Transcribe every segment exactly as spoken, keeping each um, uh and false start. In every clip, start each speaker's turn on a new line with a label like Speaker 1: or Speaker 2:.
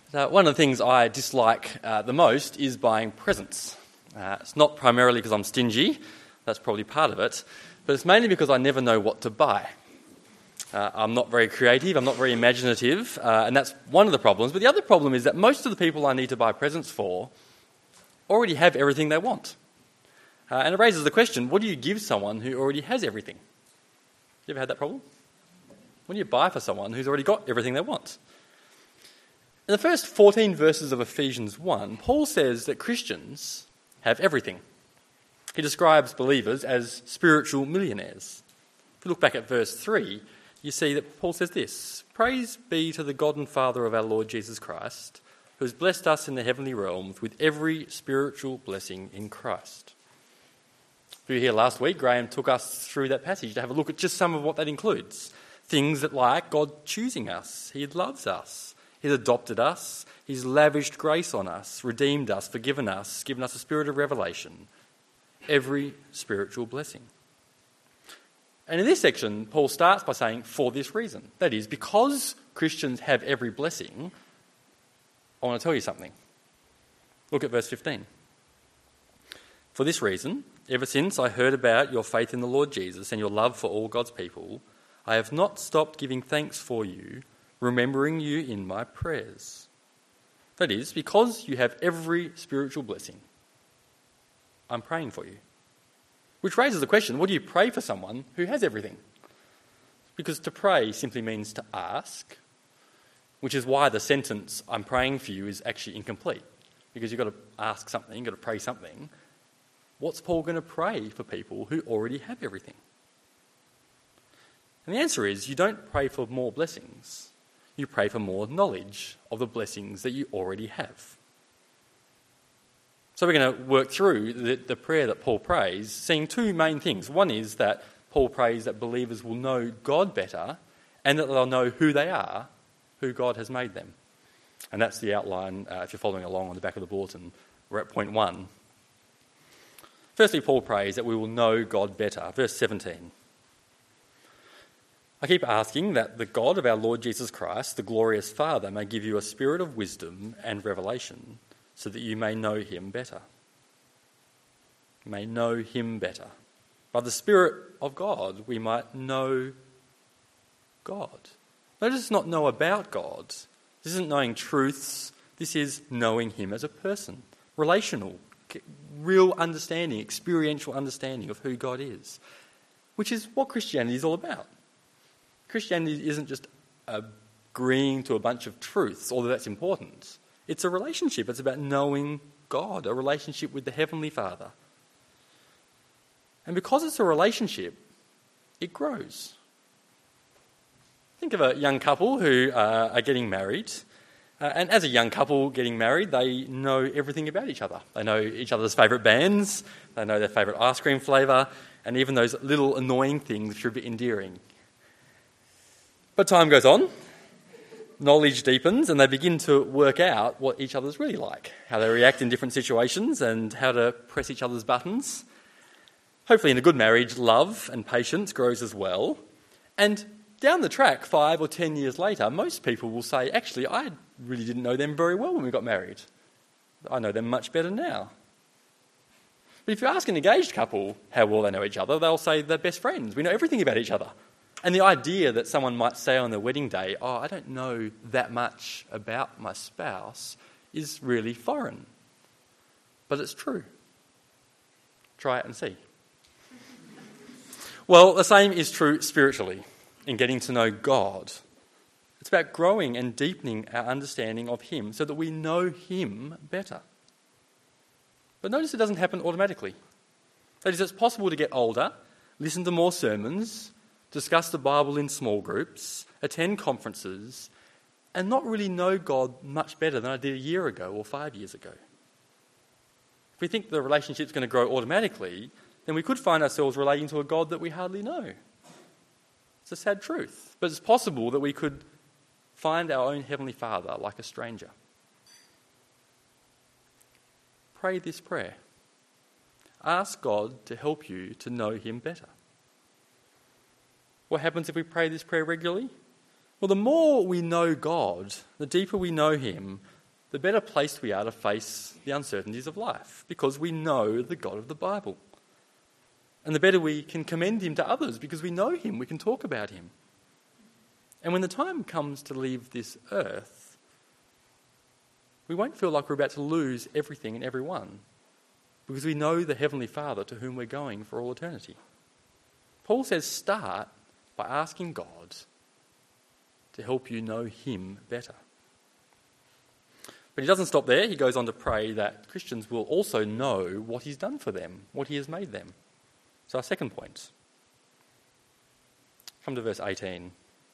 Speaker 1: So one of the things I dislike uh, the most is buying presents. Uh, it's not primarily because I'm stingy, that's probably part of it, but it's mainly because I never know what to buy. Uh, I'm not very creative, I'm not very imaginative, uh, and that's one of the problems. But the other problem is that most of the people I need to buy presents for already have everything they want. Uh, and it raises the question, what do you give someone who already has everything? You ever had that problem? What do you buy for someone who's already got everything they want? In the first fourteen verses of Ephesians one, Paul says that Christians have everything. He describes believers as spiritual millionaires. If you look back at verse three, you see that Paul says this: "Praise be to the God and Father of our Lord Jesus Christ, who has blessed us in the heavenly realms with every spiritual blessing in Christ." If you were here last week, Graham took us through that passage to have a look at just some of what that includes. Things that like God choosing us, he loves us, he's adopted us, he's lavished grace on us, redeemed us, forgiven us, given us a spirit of revelation. Every spiritual blessing. And in this section, Paul starts by saying, for this reason. That is, because Christians have every blessing, I want to tell you something. Look at verse fifteen. "For this reason, ever since I heard about your faith in the Lord Jesus and your love for all God's people, I have not stopped giving thanks for you, remembering you in my prayers." That is, because you have every spiritual blessing, I'm praying for you. Which raises the question, what do you pray for someone who has everything? Because to pray simply means to ask, which is why the sentence, "I'm praying for you," is actually incomplete. Because you've got to ask something, you've got to pray something. What's Paul going to pray for people who already have everything? And the answer is, you don't pray for more blessings. You pray for more knowledge of the blessings that you already have. So we're going to work through the, the prayer that Paul prays, seeing two main things. One is that Paul prays that believers will know God better and that they'll know who they are, who God has made them. And that's the outline, uh, if you're following along on the back of the bulletin. We're at point one. Firstly, Paul prays that we will know God better. Verse seventeen. "I keep asking that the God of our Lord Jesus Christ, the glorious Father, may give you a spirit of wisdom and revelation, so that you may know him better." May know him better. By the Spirit of God, we might know God. Notice it's not know about God. This isn't knowing truths. This is knowing him as a person. Relational, real understanding, experiential understanding of who God is. Which is what Christianity is all about. Christianity isn't just agreeing to a bunch of truths, although that's important. It's a relationship. It's about knowing God, a relationship with the Heavenly Father. And because it's a relationship, it grows. Think of a young couple who uh, are getting married. Uh, and as a young couple getting married, they know everything about each other. They know each other's favourite bands, they know their favourite ice cream flavour, and even those little annoying things which are a bit endearing. But time goes on, knowledge deepens, and they begin to work out what each other's really like, how they react in different situations and how to press each other's buttons. Hopefully in a good marriage, love and patience grows as well. And down the track, five or ten years later, most people will say, actually, I really didn't know them very well when we got married. I know them much better now. But if you ask an engaged couple how well they know each other, they'll say they're best friends. We know everything about each other. And the idea that someone might say on their wedding day, oh, I don't know that much about my spouse, is really foreign. But it's true. Try it and see. Well, the same is true spiritually, in getting to know God. It's about growing and deepening our understanding of him so that we know him better. But notice it doesn't happen automatically. That is, it's possible to get older, listen to more sermons, discuss the Bible in small groups, attend conferences, and not really know God much better than I did a year ago or five years ago. If we think the relationship's going to grow automatically, then we could find ourselves relating to a God that we hardly know. It's a sad truth, but it's possible that we could find our own Heavenly Father like a stranger. Pray this prayer. Ask God to help you to know him better. What happens if we pray this prayer regularly? Well, the more we know God, the deeper we know him, the better placed we are to face the uncertainties of life, because we know the God of the Bible. And the better we can commend him to others, because we know him, we can talk about him. And when the time comes to leave this earth, we won't feel like we're about to lose everything and everyone, because we know the Heavenly Father to whom we're going for all eternity. Paul says start by asking God to help you know him better. But he doesn't stop there. He goes on to pray that Christians will also know what he's done for them, what he has made them. So our second point. Come to verse eighteen.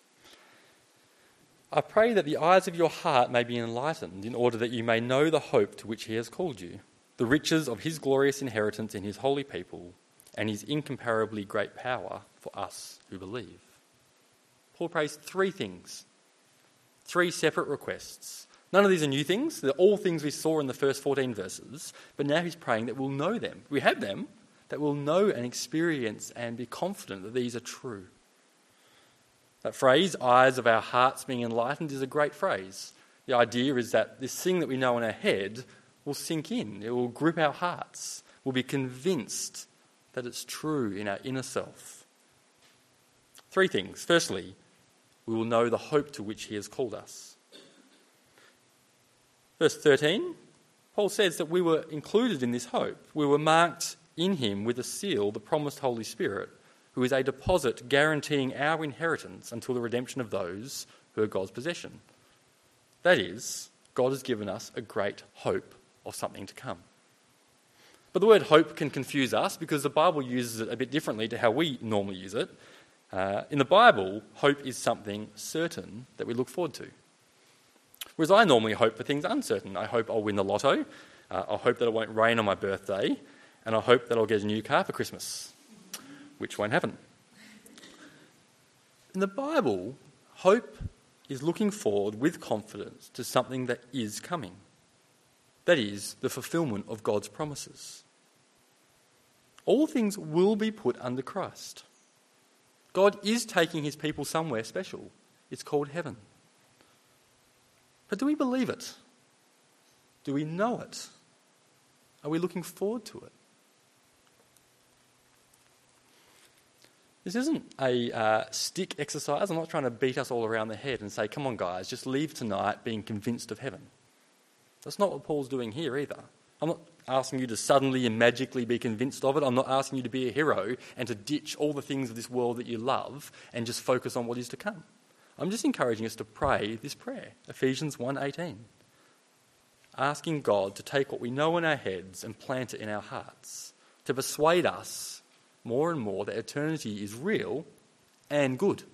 Speaker 1: I pray that the eyes of your heart may be enlightened, in order that you may know the hope to which he has called you, the riches of his glorious inheritance in his holy people, and his incomparably great power for us who believe. Paul prays three things, three separate requests. None of these are new things. They're all things we saw in the first fourteen verses, but now he's praying that we'll know them. We have them, that we'll know and experience and be confident that these are true. That phrase, eyes of our hearts being enlightened, is a great phrase. The idea is that this thing that we know in our head will sink in. It will grip our hearts. We'll be convinced that it's true in our inner self. Three things. Firstly, we will know the hope to which he has called us. Verse thirteen, Paul says that we were included in this hope. We were marked in him with a seal, the promised Holy Spirit, who is a deposit guaranteeing our inheritance until the redemption of those who are God's possession. That is, God has given us a great hope of something to come. But the word hope can confuse us because the Bible uses it a bit differently to how we normally use it. Uh, in the Bible, hope is something certain that we look forward to. Whereas I normally hope for things uncertain. I hope I'll win the lotto, uh, I hope that it won't rain on my birthday, and I hope that I'll get a new car for Christmas, which won't happen. In the Bible, hope is looking forward with confidence to something that is coming. That is, the fulfilment of God's promises. All things will be put under Christ. God is taking his people somewhere special. It's called heaven. But do we believe it? Do we know it? Are we looking forward to it? This isn't a uh, stick exercise. I'm not trying to beat us all around the head and say, come on guys, just leave tonight being convinced of heaven. That's not what Paul's doing here either. I'm not asking you to suddenly and magically be convinced of it. I'm not asking you to be a hero and to ditch all the things of this world that you love and just focus on what is to come. I'm just encouraging us to pray this prayer, Ephesians one eighteen, asking God to take what we know in our heads and plant it in our hearts, to persuade us more and more that eternity is real and good.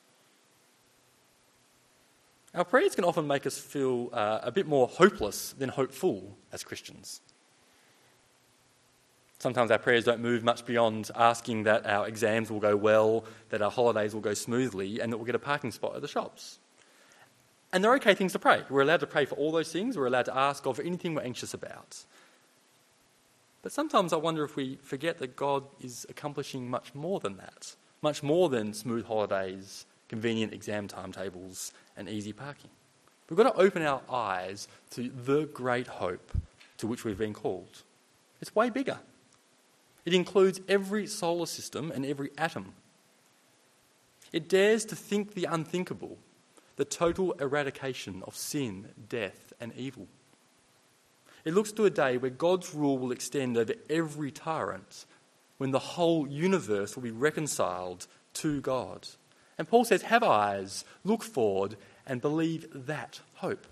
Speaker 1: Our prayers can often make us feel uh, a bit more hopeless than hopeful as Christians. Sometimes our prayers don't move much beyond asking that our exams will go well, that our holidays will go smoothly, and that we'll get a parking spot at the shops. And they're okay things to pray. We're allowed to pray for all those things. We're allowed to ask God for anything we're anxious about. But sometimes I wonder if we forget that God is accomplishing much more than that, much more than smooth holidays, convenient exam timetables, and easy parking. We've got to open our eyes to the great hope to which we've been called. It's way bigger. It includes every solar system and every atom. It dares to think the unthinkable, the total eradication of sin, death, and evil. It looks to a day where God's rule will extend over every tyrant, when the whole universe will be reconciled to God. And Paul says, have eyes, look forward, and believe that hope.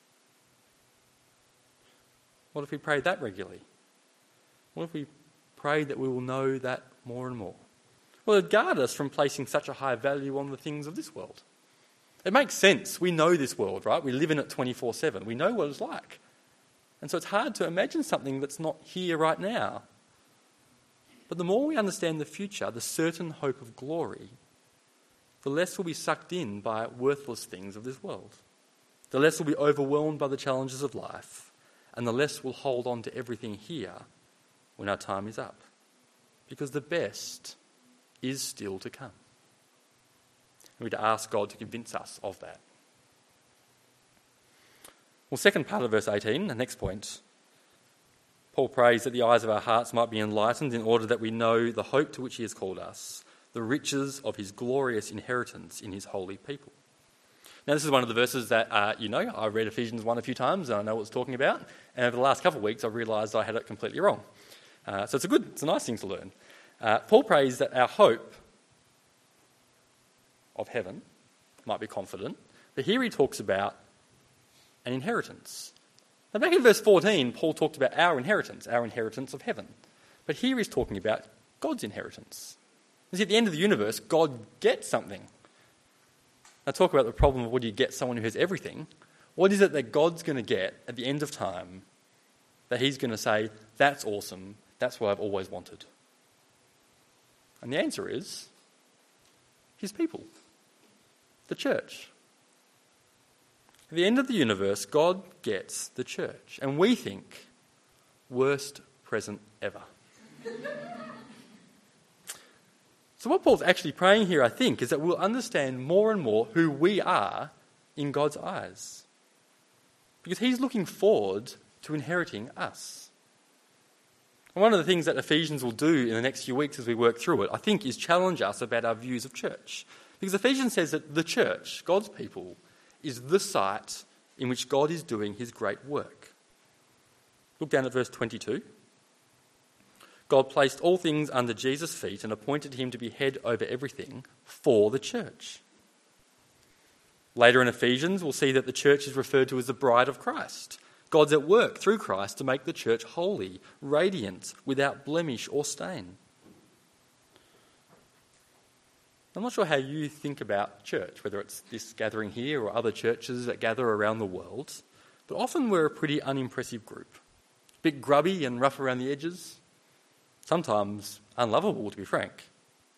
Speaker 1: What if we pray that regularly? What if we pray that we will know that more and more? Well, it'd guard us from placing such a high value on the things of this world. It makes sense. We know this world, right? We live in it twenty-four seven. We know what it's like. And so it's hard to imagine something that's not here right now. But the more we understand the future, the certain hope of glory, the less we'll be sucked in by worthless things of this world. The less we'll be overwhelmed by the challenges of life, and the less we'll hold on to everything here when our time is up. Because the best is still to come. We need to ask God to convince us of that. Well, second part of verse eighteen, the next point, Paul prays that the eyes of our hearts might be enlightened in order that we know the hope to which he has called us, the riches of his glorious inheritance in his holy people. Now, this is one of the verses that, uh, you know, I read Ephesians one a few times and I know what it's talking about. And over the last couple of weeks, I've realised I had it completely wrong. Uh, so it's a good, it's a nice thing to learn. Uh, Paul prays that our hope of heaven might be confident. But here he talks about an inheritance. Now, back in verse fourteen, Paul talked about our inheritance, our inheritance of heaven. But here he's talking about God's inheritance. You see, at the end of the universe, God gets something. Now, talk about the problem of what do you get someone who has everything. What is it that God's going to get at the end of time that he's going to say, that's awesome, that's what I've always wanted? And the answer is his people, the church. At the end of the universe, God gets the church. And we think, worst present ever. So what Paul's actually praying here, I think, is that we'll understand more and more who we are in God's eyes. Because he's looking forward to inheriting us. And one of the things that Ephesians will do in the next few weeks as we work through it, I think, is challenge us about our views of church. Because Ephesians says that the church, God's people, is the site in which God is doing his great work. Look down at verse twenty-two. God placed all things under Jesus' feet and appointed him to be head over everything for the church. Later in Ephesians, we'll see that the church is referred to as the bride of Christ. God's at work through Christ to make the church holy, radiant, without blemish or stain. I'm not sure how you think about church, whether it's this gathering here or other churches that gather around the world, but often we're a pretty unimpressive group. A bit grubby and rough around the edges. Sometimes unlovable, to be frank.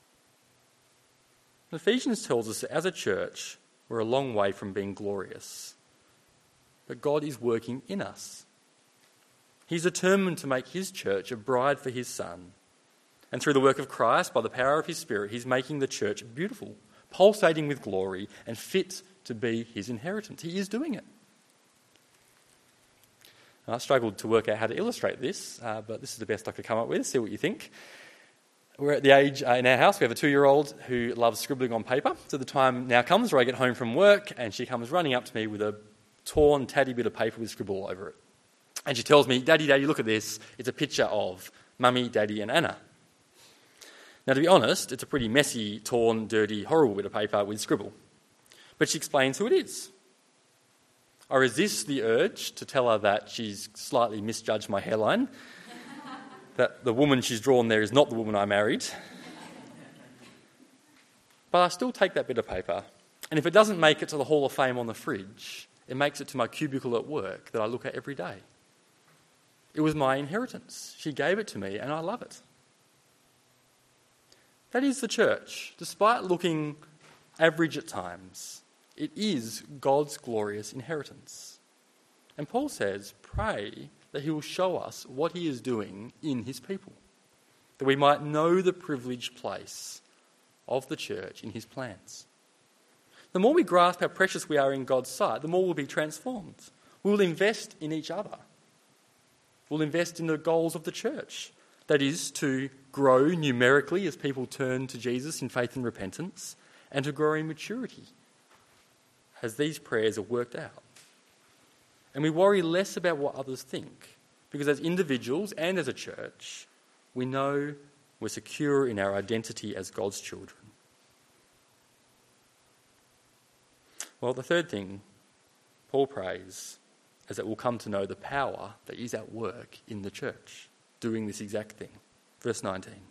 Speaker 1: Ephesians tells us that as a church, we're a long way from being glorious. But God is working in us. He's determined to make his church a bride for his Son. And through the work of Christ, by the power of his Spirit, he's making the church beautiful, pulsating with glory and fit to be his inheritance. He is doing it. I struggled to work out how to illustrate this, uh, but this is the best I could come up with. See what you think. We're at the age uh, in our house, we have a two-year-old who loves scribbling on paper. So the time now comes where I get home from work and she comes running up to me with a torn, tatty bit of paper with scribble all over it. And she tells me, Daddy, Daddy, look at this. It's a picture of Mummy, Daddy and Anna. Now, to be honest, it's a pretty messy, torn, dirty, horrible bit of paper with scribble. But she explains who it is. I resist the urge to tell her that she's slightly misjudged my hairline, that the woman she's drawn there is not the woman I married. But I still take that bit of paper, and if it doesn't make it to the Hall of Fame on the fridge, it makes it to my cubicle at work that I look at every day. It was my inheritance. She gave it to me, and I love it. That is the church. Despite looking average at times, it is God's glorious inheritance. And Paul says, pray that he will show us what he is doing in his people, that we might know the privileged place of the church in his plans. The more we grasp how precious we are in God's sight, the more we'll be transformed. We'll invest in each other. We'll invest in the goals of the church. That is, to grow numerically as people turn to Jesus in faith and repentance, and to grow in maturity as these prayers are worked out. And we worry less about what others think, because as individuals and as a church, we know we're secure in our identity as God's children. Well, the third thing Paul prays is that we'll come to know the power that is at work in the church, doing this exact thing. Verse nineteen.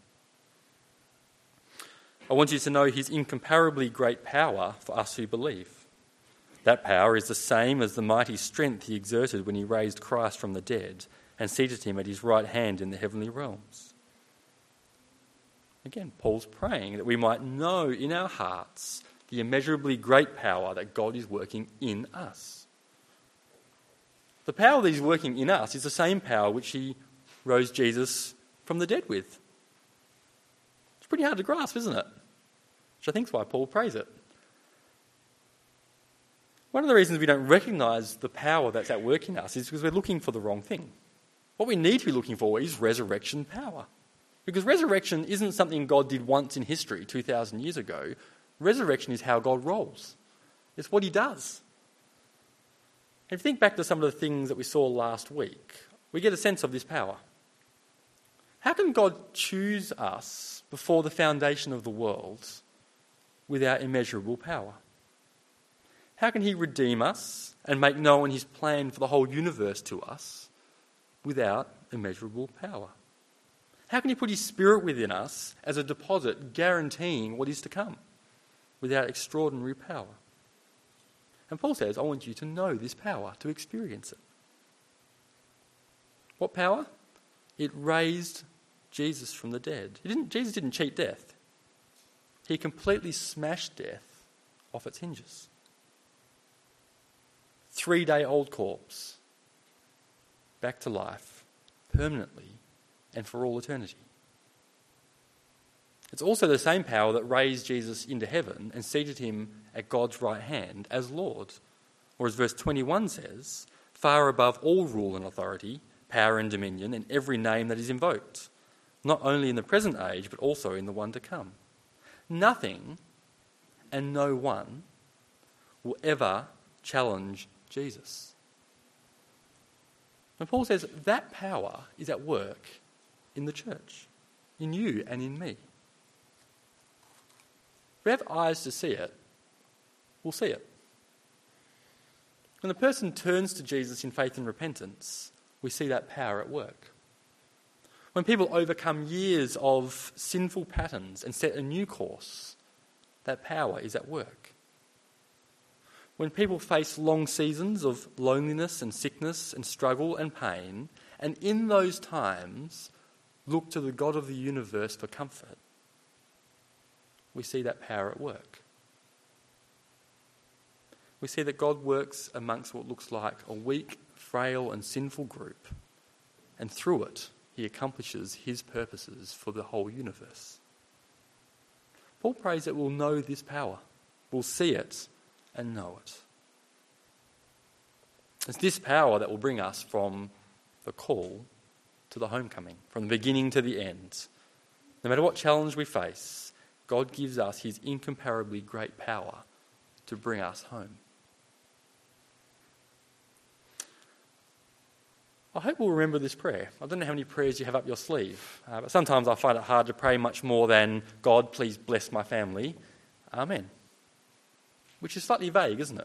Speaker 1: I want you to know his incomparably great power for us who believe. That power is the same as the mighty strength he exerted when he raised Christ from the dead and seated him at his right hand in the heavenly realms. Again, Paul's praying that we might know in our hearts the immeasurably great power that God is working in us. The power that he's working in us is the same power which he rose Jesus from the dead with. It's pretty hard to grasp, isn't it? Which I think is why Paul prays it. One of the reasons we don't recognise the power that's at work in us is because we're looking for the wrong thing. What we need to be looking for is resurrection power. Because resurrection isn't something God did once in history, two thousand years ago. Resurrection is how God rolls. It's what he does. And if you think back to some of the things that we saw last week, we get a sense of this power. How can God choose us before the foundation of the world without immeasurable power? How can he redeem us and make known his plan for the whole universe to us without immeasurable power? How can he put his Spirit within us as a deposit guaranteeing what is to come without extraordinary power? And Paul says, I want you to know this power, to experience it. What power? It raised Jesus from the dead. He didn't, Jesus didn't cheat death. He completely smashed death off its hinges. Three-day-old corpse, back to life, permanently and for all eternity. It's also the same power that raised Jesus into heaven and seated him at God's right hand as Lord. Or as verse twenty-one says, far above all rule and authority, power and dominion, and every name that is invoked, not only in the present age, but also in the one to come. Nothing and no one will ever challenge Jesus. And Paul says that power is at work in the church, in you and in me. If we have eyes to see it, we'll see it. When the person turns to Jesus in faith and repentance, we see that power at work. When people overcome years of sinful patterns and set a new course, that power is at work. When people face long seasons of loneliness and sickness and struggle and pain, and in those times look to the God of the universe for comfort, we see that power at work. We see that God works amongst what looks like a weak, frail and sinful group, and through it he accomplishes his purposes for the whole universe. Paul prays that we'll know this power, we'll see it and know it. It's this power that will bring us from the call to the homecoming, from the beginning to the end. No matter what challenge we face, God gives us his incomparably great power to bring us home. I hope we'll remember this prayer. I don't know how many prayers you have up your sleeve, uh, but sometimes I find it hard to pray much more than, God, please bless my family. Amen. Which is slightly vague, isn't it?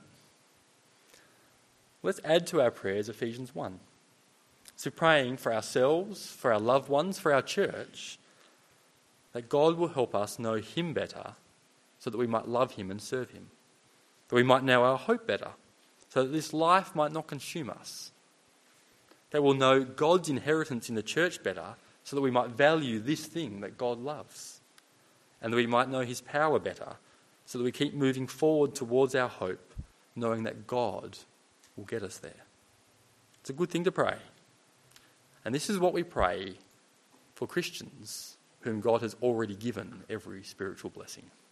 Speaker 1: Let's add to our prayers Ephesians one. So praying for ourselves, for our loved ones, for our church, that God will help us know him better so that we might love him and serve him. That we might know our hope better so that this life might not consume us. That we'll know God's inheritance in the church better so that we might value this thing that God loves. And that we might know his power better so that we keep moving forward towards our hope, knowing that God will get us there. It's a good thing to pray. And this is what we pray for Christians whom God has already given every spiritual blessing.